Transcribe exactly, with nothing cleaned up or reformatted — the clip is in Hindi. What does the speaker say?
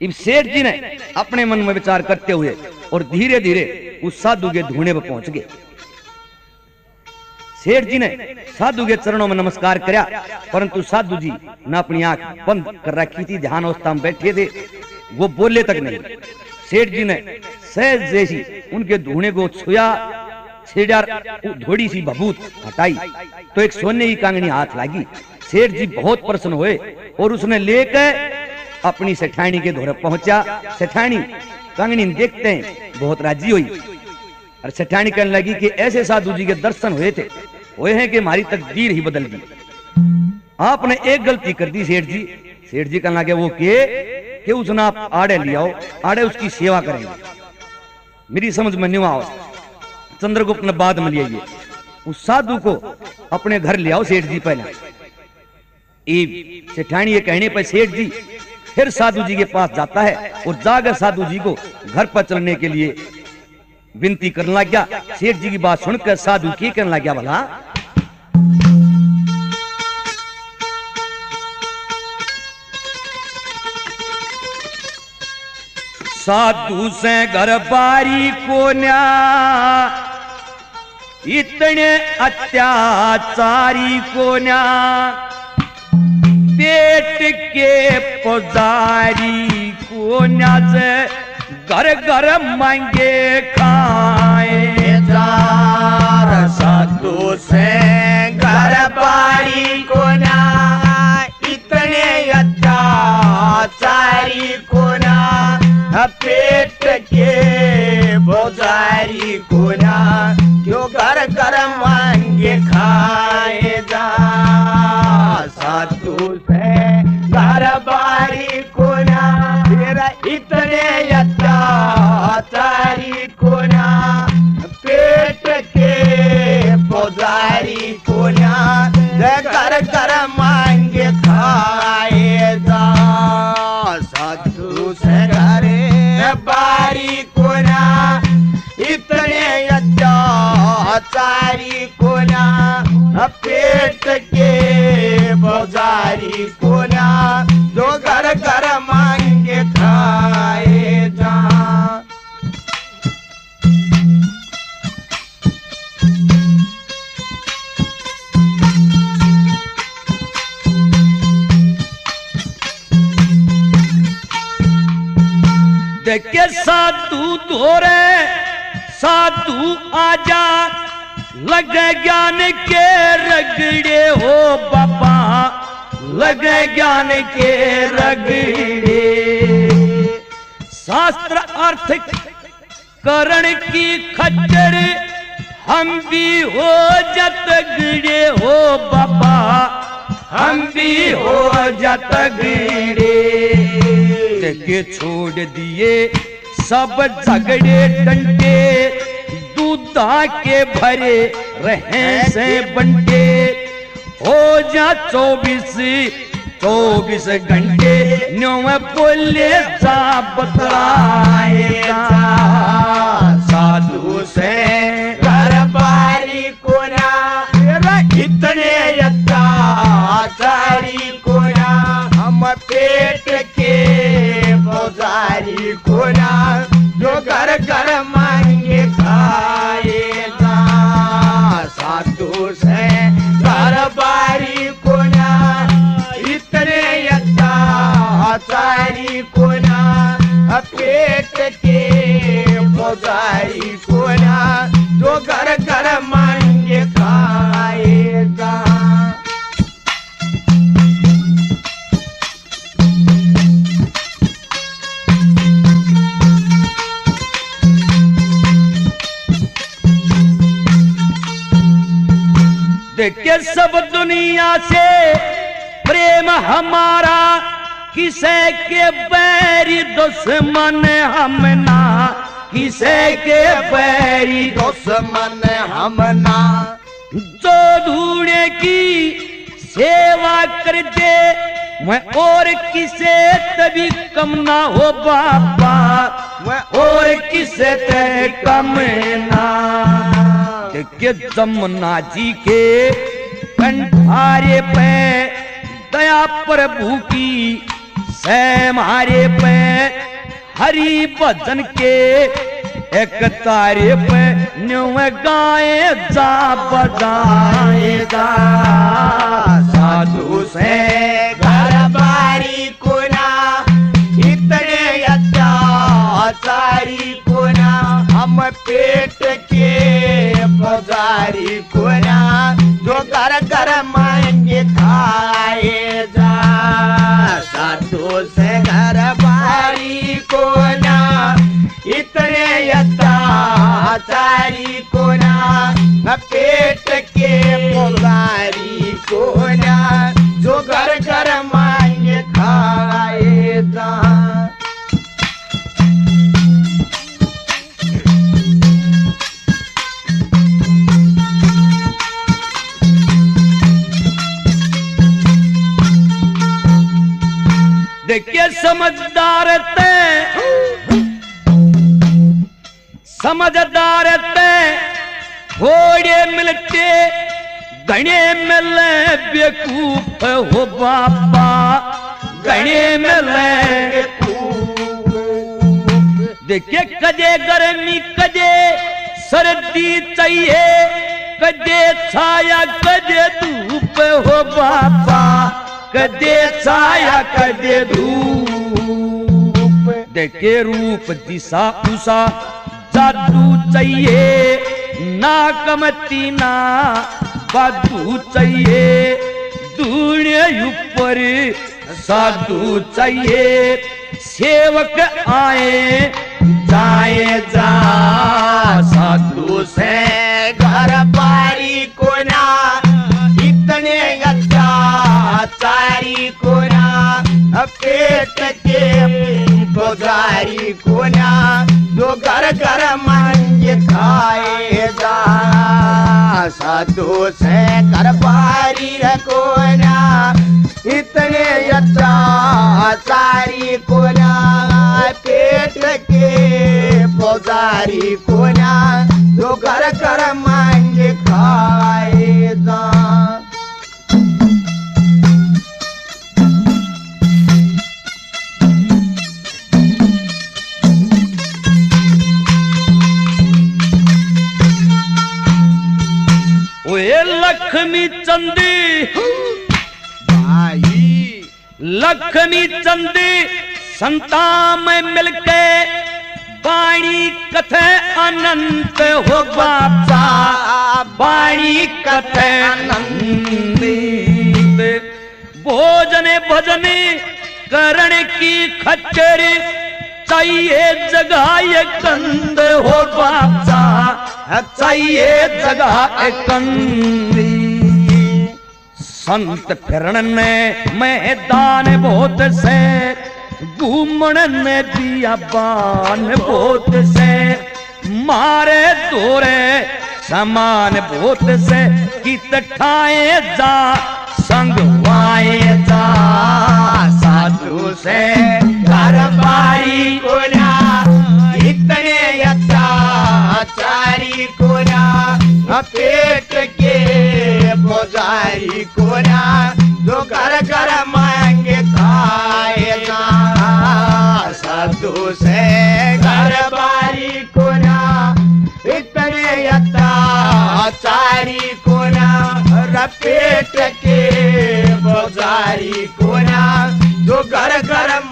इब सेठ जी ने अपने मन में विचार करते हुए और धीरे धीरे उस साधु के धूने पर पहुंच गए। सेठ जी ने साधु के चरणों में नमस्कार किया, परंतु साधु जी ने अपनी आंख बंद कर रखी थी, ध्यान अवस्था में बैठे थे, वो बोले तक नहीं। सेठ जी ने सहज जैसी उनके धूने को छुआ, छेड़ार थोड़ी सी भभूत हटाई तो एक सोने की कंगनी हाथ लगी। सेठ जी बहुत प्रसन्न हुए और उसने लेकर अपनी सेठानी के धोरे पहुंचा। सेठानी कंगनी देखते हैं बहुत राजी हुई और सेठानी कहने लगी कि ऐसे साधु जी के दर्शन हुए थे, हुए हैं कि हमारी तकदीर ही बदल दी। आपने एक गलती कर दी सेठ जी। सेठ जी कहने लगे वो के कि उसने आप आड़े ले आओ, आड़े उसकी सेवा करेंगे। मेरी समझ में नहीं आओ, चंद्रगुप्त ने बाद में लिया, उस साधु को अपने घर ले आओ सेठ जी पहले। सेठानी ये कहने पर सेठ जी फिर साधु जी के पास जाता है और जाकर साधु जी को घर पर चलने के लिए विनती करने लग गया। सेठ जी की बात सुनकर साधु की करने लग गया, भला साधु से घर बारी को न्या इतने अत्याचारी को न्या पेट के पुजारी को न्याज घर घर मांगे खाए जार। साधु से घर बारी को ना इतने अत्याचारी को ना पेट के पुजारी को ना क्यों घर घर मांगे खाए जा। साधु से घर बारी को ना तेरा इतने अत्याचारी को ना पेट के पुजारी को ना घर घर मांगे खाए जा। साधु से घर बारी को ना इतने अत्याचारी को ना पेट के पुजारी को ना जो घर घर मांगे खाए जा। देखे साधु धोरे साधु आजा लगे ज्ञान के रगड़े हो बाबा, लगे ज्ञान के रगड़े। शास्त्र अर्थ करण की खच्चर हम भी हो जत गड़े हो बाबा, हम भी हो जत गड़े। के छोड़ दिए सब झगड़े डंडे, दूधा के भरे रहे से बंटे। हो जा चौबीस चौबीस घंटे न्यो बोले जा बतलाएगा। साधु से घर बारी को ना इतने अत्याचारी को ना हम पेट के पुजारी को ना जो घर घर मांगे खाए जा। साधु से घर बारी को ना इतने अत्याचारी को ना पेट के पुजारी को ना जो घर घर मांगे खाए जा। देखे सब दुनिया से प्रेम हमारा, किसे के बैरी दुश्मन हम ना, किसे के बैरी दुश्मन हम ना। जो ढूंढे की सेवा कर दे मैं और किसे तभी कम ना हो बाबा, मैं और किसे ते कम ना। के जमुना जी के कंठारे पे दया प्रभु की से मारे पे हरि भजन के एक तारे पे न्यू गाए जा बजाए जा साधु से घर बारी कोना इतने अत्याचारी कोना हम पेट के पुजारी कोना जो घर घर मांगे खाए जा साधु से घर बारी कोना इतने अत्याचारी कोना पेट के पुजारी कोना जो घर घर मांगे खाए जा देखिए समझदार ते समझदार ते थोड़े मिलते गणे मिले बेकूफ हो बाबा गणे मिले देखिए कदे गर्मी कदे सर्दी चाहिए कदे छाया कदे धूप हो बाबा कदे छाया कदे धूप देखे रूप दिशा उषा जादू चाहिए ना कमती ना बादू चाहिए दुनिया ऊपर साधु चाहिए सेवक आए जाए जा साधु से घर बारी कोना इतने अत्याचारी कोना पेट के पुजारी कोना जो घर घर मांगे खाए जा साधु से घर बारी कोना इतने अत्याचारी कोना पेट के पुजारी कोना जो घर घर मांगे खाए जा लक्ष्मी चंदी भाई लक्ष्मी चंदी संता में मिलके बाणी कथे अनंत हो बाबा बाणी कथे अनंत भोजन भजन करण की खच्चर चाहिए जगह कंद हो बाबा चाहिए जगह कंदी संत फिरण ने मैदान बहुत से घूमन ने दिया बान बहुत से मारे दौरे समान बहुत से कित ठाए जा संग वाए जा साधु से घर बारी कोना इतने अत्याचारी कोना पेट के पुजारी कोना जो घर घर मांगे खाए जा साधु से घर बारी कोना इतने अत्याचारी कोना पेट के पुजारी कोना जो घर घर